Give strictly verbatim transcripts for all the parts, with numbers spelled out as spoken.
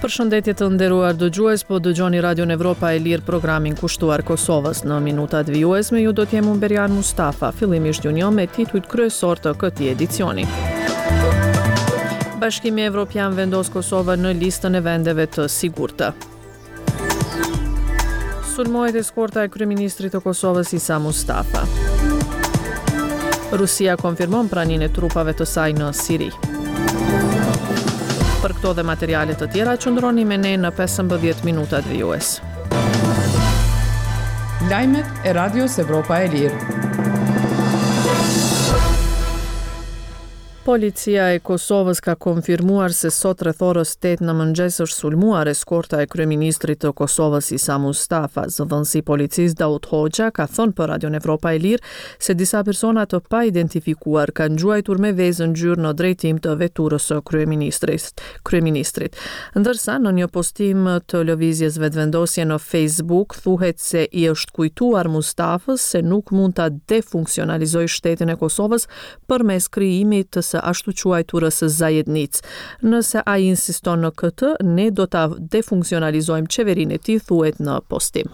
Përshëndetje të nderuar dëgjues, po dëgjoni Radion Evropa e Lirë, programin kushtuar Kosovës. Në minutat vijuesme ju do të jem Berian Mustafa, fillimisht ju njoh me titujt kryesor të këtij edicioni. Bashkimi Evropian vendos Kosovën në listën e vendeve të sigurta. Sulmohet eskorta e kryeministrit të Kosovës Isa Mustafa. Rusia konfirmon praninë e trupave të saj në Siri. Për këto dhe materiale të tjera, qëndroni me ne në pesëmbëdhjetë minutat vijues. Lajmet e Radios Evropa e Lirë. Policia e Kosovës ka konfirmuar se sot rreth orës tetë në mëngjes është sulmuar eskorta e kryeministrit të Kosovës Isa Mustafa. Zëdhënësi i policisë Daud Hoxha ka thënë për Radion Evropa e Lirë se disa persona të pa identifikuar kanë gjuajtur me vezë ngjyrë në drejtim të veturës së kryeministrit. kryeministrit. Ndërsa në një postim të lëvizjes vetëvendosje në Facebook thuhet se i është kujtuar Mustafës se nuk mund ta defunksionalizojë shtetin e Kosovës përmes krijimit të ashtu quajturës zajednic. Nëse ai insiston në këtë, ne do ta defunksionalizojmë qeverinë e tij, thuhet në postim.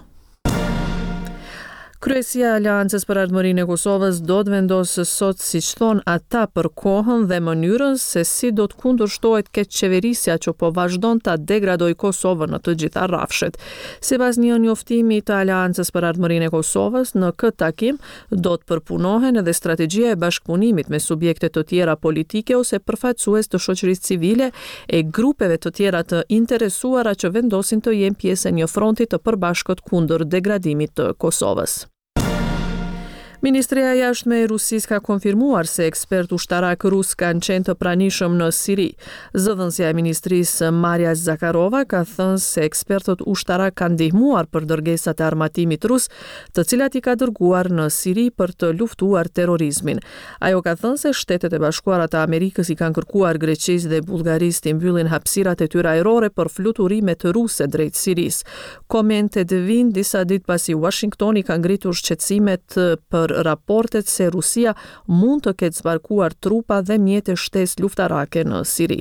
Kryesia e Aleancës për Ardhmërinë e Kosovës do të vendosë sot, siç thon ata, për kohën dhe mënyrën se si do të kundërshtohet keqeverisja që po vazhdon ta degradojë Kosovën në të gjitha rrafshet. Sipas një njoftimi të Aleancës për Ardhmërinë e Kosovës, në këtë takim do të përpunohen edhe strategjia e bashkëpunimit me subjekte të tjera politike ose përfaqësues të shoqërisë civile e grupeve të tjera të interesuara që vendosin të jenë pjesë e një fronti të përbashkët kundër degradimit të Kosovës. Ministria e Jashtme e Rusisë ka konfirmuar se ekspert ushtarak rus kanë qenë të pranishëm në Siri. Zëdhënësja e ministrisë Maria Zakharova ka thënë se ekspertët ushtarak kanë ndihmuar për dërgesat e armatimit rus, të cilat i ka dërguar në Siri për të luftuar terrorizmin. Ajo ka thënë se Shtetet e Bashkuara të Amerikës i kanë kërkuar Greqisë dhe Bullgarisë të mbyllin hapësirat e tyre ajrore për fluturimet ruse drejt Sirisë. Komentet vijnë disa ditë pasi Washingtoni ka ngritur shqetësimet për raportet se Rusia mund të ketë zbarkuar trupa dhe mjete shtesë luftarake në Siri.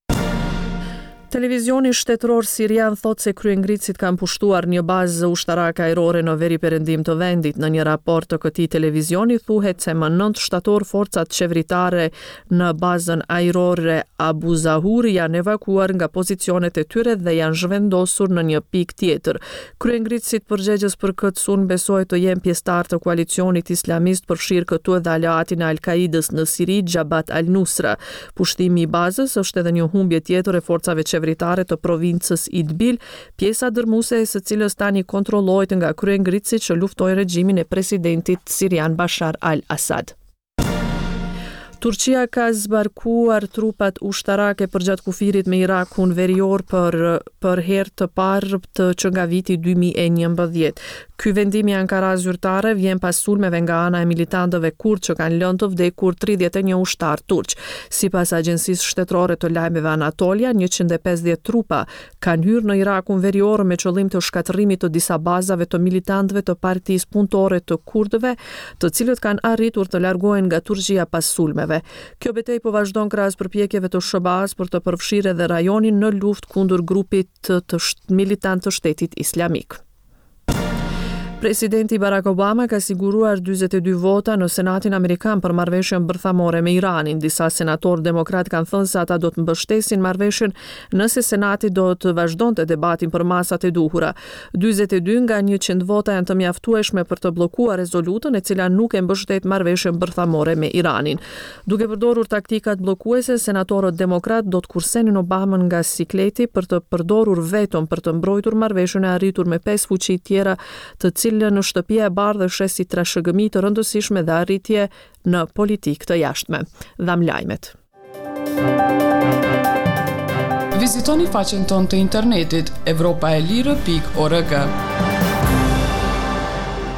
Televizioni shtetëror sirian thot se kryengritësit kanë pushtuar një bazë ushtarake ajrore në veri perëndim të vendit. Në një raport të këtij televizioni thuhet se më nëntë shtator forcat qeveritare në bazën ajrore Abu Zahur janë evakuar nga pozicionet e tyre dhe janë zhvendosur në një pikë tjetër. Kryengritësit përgjegjës për këtë sulm besohet të jenë pjesëtar të koalicionit islamist, përfshirë këtu edhe aleatin e Al-Qaidës në Siri, Jabhat al-Nusra. Pushtimi i bazës është edhe një humbje tjetër e forcave qeveritare të provincës Idbil, pjesa dërmuese e së cilës tani kontrollohet nga kryengritësit që luftojnë regjimin e presidentit sirian Bashar al-Assad. Turqia ka zbarkuar trupat ushtarake përgjatë kufirit me Irakun verior për, për herë të parë të që nga viti dy mijë e njëmbëdhjetë. Ky vendim i Ankara zyrtare vjen pas sulmeve nga ana e militantëve kurd që kanë lënë të vdekur tridhjetë e një ushtar turq. Sipas agjencisë shtetërore të lajmeve Anatolia, njëqind e pesëdhjetë trupa kanë hyrë në Irakun verior me qëllim të shkatërrimit të disa bazave të militantëve të Partisë Punëtore të Kurdëve, të cilët kanë arritur të largohen nga Turqia pas sulmeve. Kjo betejë po vazhdon krahas përpjekjeve të S B A-s për të përfshirë edhe rajonin në luftë kundër grupit të, të militant të Shtetit Islamik. Presidenti Barack Obama ka siguruar dyzet e dy vota në Senatin Amerikan për marrëveshjen bërthamore me Iranin. Disa senatorë demokrat kanë thënë se ata do të mbështesin marrëveshjen nëse Senati do të vazhdonte debatin për masat e duhura. dyzet e dy nga njëqind vota janë të mjaftueshme për të bllokuar rezolutën e cila nuk e mbështet marrëveshjen bërthamore me Iranin. Duke përdorur taktikat bllokuese, senatorët demokrat do të kursenin Obamën nga sikleti për të përdorur veton për të mbrojtur marrëveshjen e arritur me pesë fuqi tjera, të cilën në shtëpia e bardhë shes si trashëgëmi të rëndësishme dhe arritje në politikë të jashtme. Dham lajmet. Vizitoni faqen tonë të internetit evropaelire pikë org.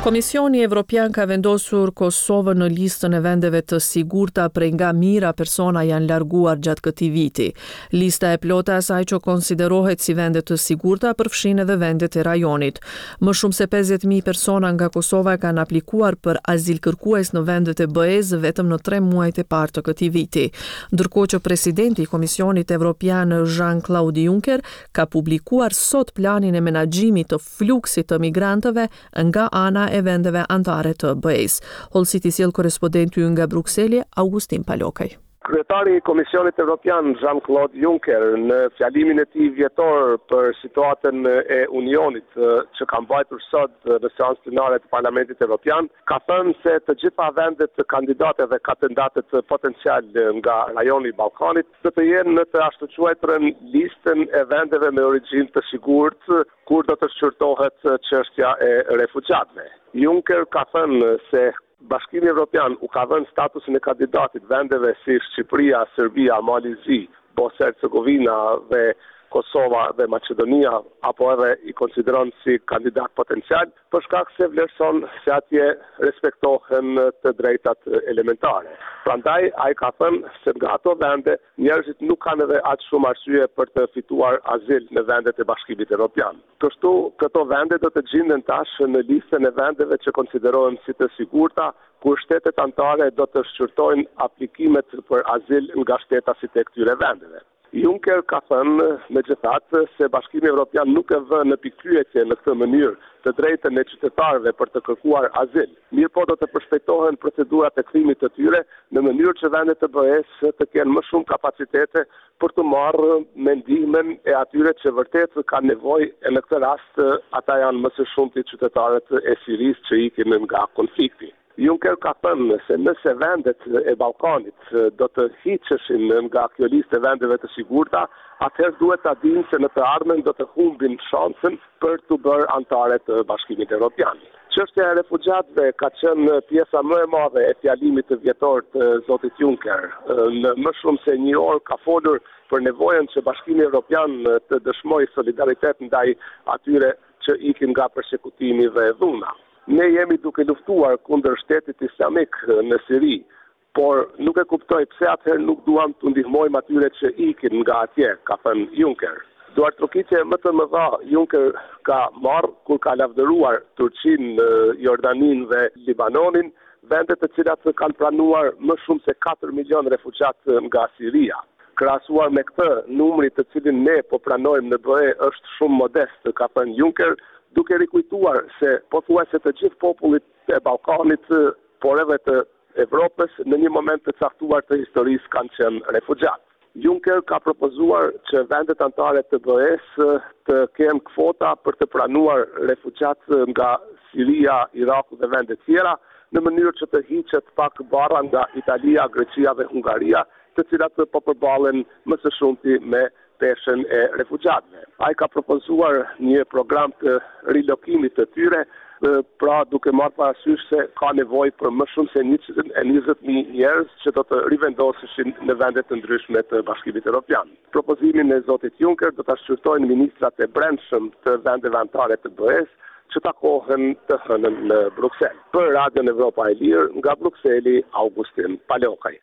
Komisioni Evropian ka vendosur Kosovën në listën e vendeve të sigurta prej nga mira persona janë larguar gjatë këtij viti. Lista e plotë e asaj që konsiderohet si vende të sigurta përfshin edhe vendet e rajonit. Më shumë se pesëdhjetë mijë persona nga Kosova kanë aplikuar për azil kërkues në vendet e B E-s vetëm në tre muajt e parë të këtij viti. Ndërkohë që presidenti i Komisionit Evropian Jean-Claude Juncker ka publikuar sot planin e menaxhimit të fluksit të migrantëve nga ana e vendeve antare të B E-s. Hollësit i sjell korrespondenti ynë nga Brukseli, Augustin Palokaj. Kryetari i Komisionit Evropian Jean-Claude Juncker në fjalimin e tij vjetor për situatën e Unionit që ka mbajtur sot në seancën plenare të Parlamentit Evropian, ka thënë se të gjitha vendet kandidate dhe kandidatët potencial nga rajoni i Ballkanit do të jenë në të ashtuquajturën listën e vendeve me origjinë të sigurt kur do të shqyrtohet çështja e refugjatëve. Juncker ka thënë se Bashkimi Evropian u ka dhënë statusin e kandidatit vendeve si Shqipëria, Serbia, Malizi, Bosnia-Hercegovina dhe Kosova dhe Maqedonia, apo edhe i konsideron si kandidat potencial, për shkak se vlerëson se atje respektohen të drejtat elementare. Prandaj ai ka thënë se nga ato vende njerëzit nuk kanë edhe aq shumë arsye për të fituar azil në vendet e Bashkimit Evropian. Kështu këto vende do të gjenden tash në listën e vendeve që konsiderohen si të sigurta, kur shtetet anëtare do të shqyrtojnë aplikimet për azil nga shtetasit e këtyre vendeve. Juncker ka thënë megjithatë se Bashkimi Evropian nuk e vë në pikpyetje në këtë mënyrë të drejtën e qytetarëve për të kërkuar azil. Mirë po do të përshpejtohen procedurat e kthimit të tyre në mënyrë që vendet e B E-s të kenë më shumë kapacitete për të marrë me ndihmën e atyre që vërtet kanë nevojë, e në këtë rast ata janë më së shumti qytetarët e Sirisë që ikin nga konflikti. Juncker ka thënë se nëse vendet e Ballkanit do të hiqeshin nga kjo listë e vendeve të sigurta, atëherë duhet ta dinë se në të ardhmen do të humbin shansën për të bërë antare të Bashkimit Evropian. Çështja e refugjatëve ka qenë pjesa më e madhe e fjalimit të vjetor të zotit Juncker. Në më shumë se një orë ka folur për nevojën që Bashkimi Evropian të dëshmojë solidaritet ndaj atyre që ikin nga përsekutimi dhe dhuna. Ne jemi duke luftuar kundër shtetit islamik në Siri, por nuk e kuptoj pse atëherë nuk duam të ndihmojmë atyre që ikin nga atje, ka thënë Juncker. Duartrokitje më të mëdha Juncker ka marrë kur ka lavdëruar Turqinë, Jordaninë dhe Libanonin, vende të cilat kanë pranuar më shumë se katër milion refugjat nga Siria. Krahasuar me këtë, numri të cilin ne po pranojmë në B E është shumë modest, ka thënë Juncker, duke rikujtuar se pothuajse të gjithë popullit e Ballkanit, por edhe të Evropës, në një moment të caktuar të historisë kanë qenë refugjat. Juncker ka propozuar që vendet anëtare të B E-s të kenë kvota për të pranuar refugjat nga Siria, Iraku dhe vende tjera, në mënyrë që të hiqet pak barra nga Italia, Greqia dhe Hungaria, të cilat po përballen më së shumti me peshën e refugjatëve. Ai ka propozuar një program të rilokimit të tyre, pra duke marrë parasysh se ka nevojë për më shumë se njëqind e njëzet mijë njerëz që do të rivendoseshin në vende të ndryshme të Bashkimit Evropian. Propozimin e zotit Juncker do ta shqyrtojnë ministrat e brendshëm të vendeve anëtare të B E-s që takohen të hënën në Bruksel. Për Radion Evropa e Lirë, nga Brukseli, Augustin Palokaj.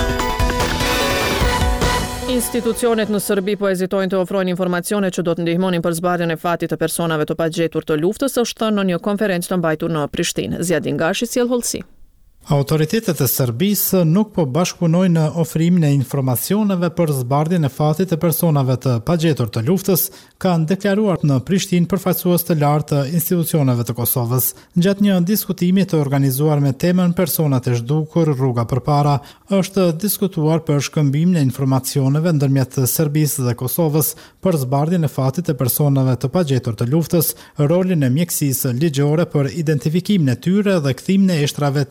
Institucionet në Serbi po hezitojnë të ofrojnë informacione që do të ndihmonin për zbardhjen e fatit të personave të pagjetur të luftës, është thënë në një konferencë të mbajtur në Prishtinë. Zjadin Gashi sjell hollësi. Autoritetet e Serbisë nuk po bashkëpunojnë në ofrimin e informacioneve për zbardhjen e fatit të personave të pagjetur të luftës, kanë deklaruar në Prishtinë përfaqësues të lartë të institucioneve të Kosovës. Gjatë një diskutimi të organizuar me temën Personat e zhdukur, rruga përpara, është diskutuar për shkëmbimin e informacioneve ndërmjet Serbisë dhe Kosovës për zbardhjen e fatit të personave të pagjetur të luftës, rolin e mjekësisë ligjore për identifikimin e tyre dhe kthimin e ishtrave tek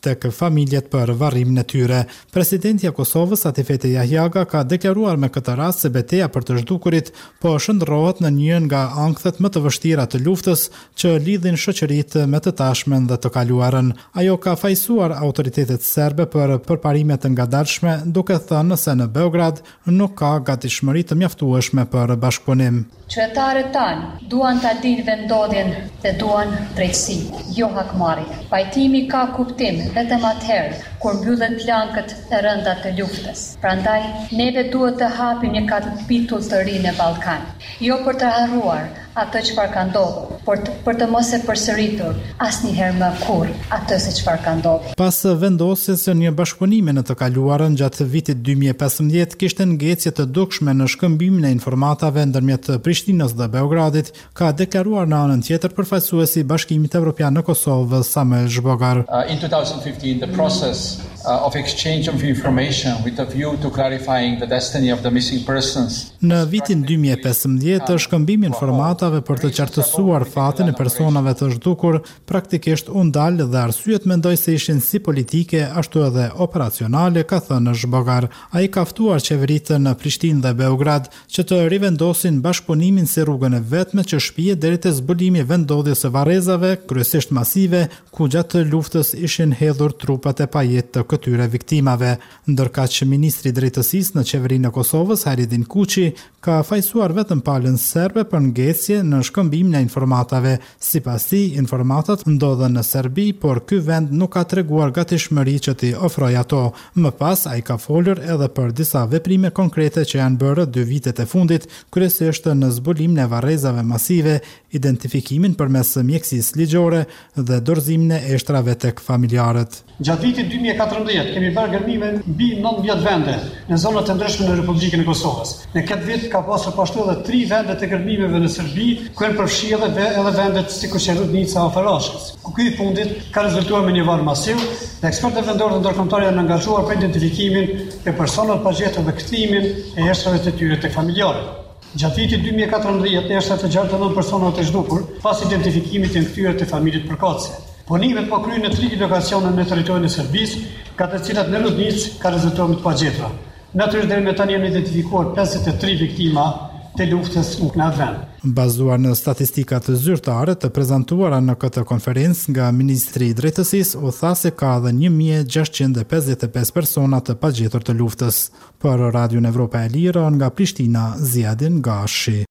familjet për varrimin e tyre. Presidenti i Kosovës Atifete Jahjaga ka deklaruar me këtë rast se betejë për të zhdukurit po shndërrohet në një nga ankthet më të vështira të luftës që lidhin shoqëritë me të tashmen dhe të kaluarën. Ajo ka fajsuar autoritetet serbe për përparime të ngadalshme, duke thënë se në Beograd nuk ka gatishmëri të mjaftueshme për bashkëpunim. Qytetarët tanë duan ta dinë vendodhjen dhe duan drejtësi, jo hakmarrje. Pajtimi ka kuptim vetëm atëherë kur mbyllen plankët e rënda të luftës. Prandaj, neve duhet të hapim një kapitull të ri në Ballkan, jo për të harruar atë çfarë ka ndodhur, por të, për të mos e përsëritur asnjëherë më kurrë atë se çfarë ka ndodhur. Pas vendosjes së një bashkëpunimi në të kaluarën gjatë vitit dy mijë e pesëmbëdhjetë, kishte ngecje të dukshme në shkëmbimin e informatave ndërmjet Prishtinës dhe Beogradit, ka deklaruar në anën tjetër përfaqësuesi i Bashkimit Evropian në Kosovë, Samuel Zhbogar. Uh, in twenty fifteen, the process uh, of exchange of information with a view to clarifying the destiny of the missing persons. Në vitin dy mijë e pesëmbëdhjetë, shkëmbimi informatave për të qartësuar fatin e personave të zhdukur praktikisht u ndal dhe arsyet mendoj se ishin si politike ashtu edhe operacionale, ka thënë Zhbogar. Ai ka ftuar qeveritë në Prishtinë dhe Beograd që të rivendosin bashkëpunimin si rrugën e vetme që shpije deri te zbulimi i vendodhjes së varrezave, kryesisht masive, ku gjatë luftës ishin hedhur trupat e pajet të këtyre viktimave. Ndërkaq që ministri i drejtësisë në qeverinë e Kosovës, Haridin Kuçi, ka fajsuar vetëm palën serbe për ngecje në shkëmbimin e informatave. Sipas tij, informatat ndodhen në Serbi, por ky vend nuk ka treguar gatishmëri që t'i ofrojë ato. Më pas, ai ka folur edhe për disa veprime konkrete që janë bërë dy vitet e fundit, kryesisht në zbulimin e varrezave masive, identifikimin përmes mjekësisë ligjore dhe dorëzimin e eshtrave tek familjarët. Gjatë vitit dy mijë e katërmbëdhjetë kemi bërë gërmime mbi nëntëmbëdhjetë vende në zonat e ndryshme në Republikën e Kosovës. Në këtë vit ka pasur pashtu edhe tri vende të gërmimeve në Serbi, ku janë përfshirë edhe edhe vendet sikur që Rudnica o Farashkës. Ku ky i fundit ka rezultuar me një varr masiv dhe ekspertë vendorë dhe ndërkombëtarë janë angazhuar për identifikimin e personave pa gjetur dhe kthimin e eshtrave të tyre tek familjarët. Gjatë vitit dy mijë e katërmbëdhjetë, eshtrat të gjashtë të nëntë personave të zhdukur pas identifikimit të kthyer te familjet përkatëse. Punimet po kryen në tri lokacione në territorin e Serbisë, ka të cilat në Rudnicë ka rezultuar me të pagjetura. Natyrisht deri më tani janë identifikuar pesëdhjetë e tre viktima të luftës në atë vend. Bazuar në statistikat zyrtare të prezantuara në këtë konferencë nga Ministri i Drejtësisë, u tha se ka edhe një mijë gjashtëqind e pesëdhjetë e pesë persona të pagjetur të luftës. Për Radion Evropa e Lirë, nga Prishtina, Ziadin Gashi.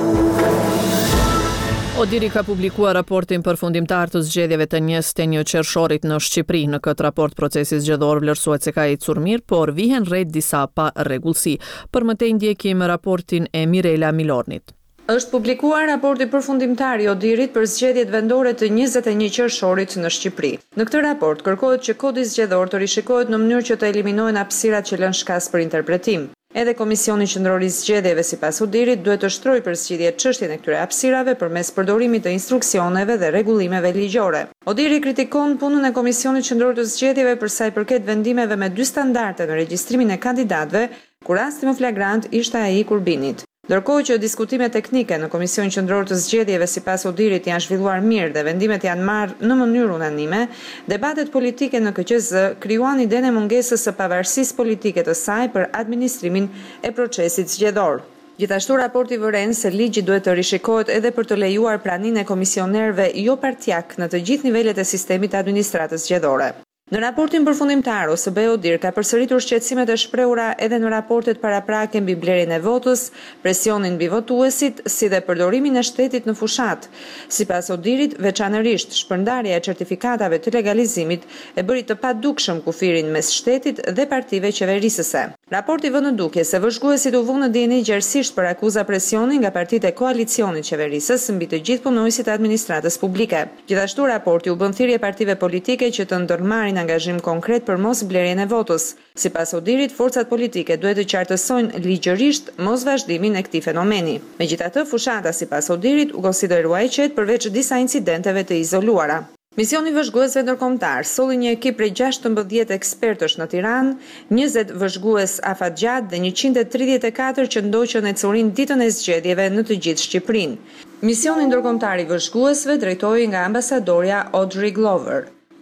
Odiri ka publikuar raportin përfundimtar të zgjedhjeve të njëzet e një qershorit në Shqipëri. Në këtë raport procesi zgjedhor vlerësohet se ka ecur mirë, por vihen rreth disa pa rregullsi. Për më tej ndjekim raportin e Mirela Milornit. Është publikuar raporti përfundimtar i Odirit për zgjedhjet vendore të njëzet e një qershorit në Shqipëri. Në këtë raport kërkohet që kodi zgjedhor të rishikohet në mënyrë që të eliminohen hapësirat që lënë shkas për interpretim. Edhe Komisioni Qendror i Zgjedhjeve sipas Odirit duhet të shtrojë përsëritje çështjen e këtyre hapësirave përmes përdorimit të instruksioneve dhe rregullimeve ligjore. Odiri kritikon punën e Komisionit Qendror të Zgjedhjeve për sa i përket vendimeve me dy standarde në regjistrimin e kandidatëve, ku rasti më flagrant ishte ai i Kurbinit. Ndërkohë që diskutimet teknike në Komisionin Qendror të Zgjedhjeve sipas Odirit janë zhvilluar mirë dhe vendimet janë marrë në mënyrë unanime, debatet politike në K Q Z krijuan idenë e mungesës së pavarësisë politike të saj për administrimin e procesit zgjedhor. Gjithashtu raporti vëren se ligji duhet të rishikohet edhe për të lejuar praninë e komisionerëve jo partjak në të gjithë nivelet e sistemit të administratës zgjedhore. Në raportin përfundimtar, O S B Odir ka përsëritur shqetësimet e shprehura edhe në raportet paraprake mbi blerjen e votës, presionin mbi votuesit, si dhe përdorimin e shtetit në fushat. Sipas Odirit, veçanërisht shpërndarja e certifikatave të legalizimit e bëri të padukshëm kufirin mes shtetit dhe partive qeverisëse. Raporti vë në dukje se vëzhguesit u vunë në dieni gjerësisht për akuza presioni nga partitë e koalicionit qeverisës mbi të gjithë punojësit e administratës publike. Gjithashtu raporti u bën thirrje partive politike që të ndërmarrin angazhim konkret për mos blerjen e votës. Sipas Odirit, forcat politike duhet të qartësojnë ligjërisht mos vazhdimin e këtij fenomeni. Megjithatë, fushata sipas Odirit u konsiderua e qetë përveç disa incidenteve të izoluara. Misioni vëzhguesve ndërkombëtar solli një ekip prej gjashtëmbëdhjetë ekspertësh në Tiranë, njëzet vëzhgues afatgjat dhe njëqind e tridhjetë e katër që ndoqën e curin ditën e zgjedhjeve në të gjithë Shqipërinë. Misioni ndërkombëtar i vëzhguesve drejtohej nga ambasadorja Audrey Glover.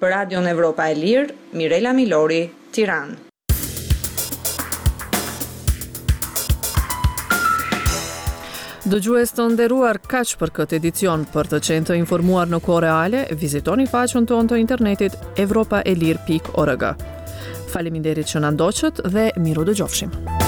Për Radion Evropa e Lirë, Mirela Milori, Tiranë. Dëgjues të nderuar, kaq për këtë edicion. Për të qenë të informuar në kohë reale, vizitoni faqen tonë të internetit evropaelir pikë org. Faleminderit që na ndoqët dhe miru dëgjofshim.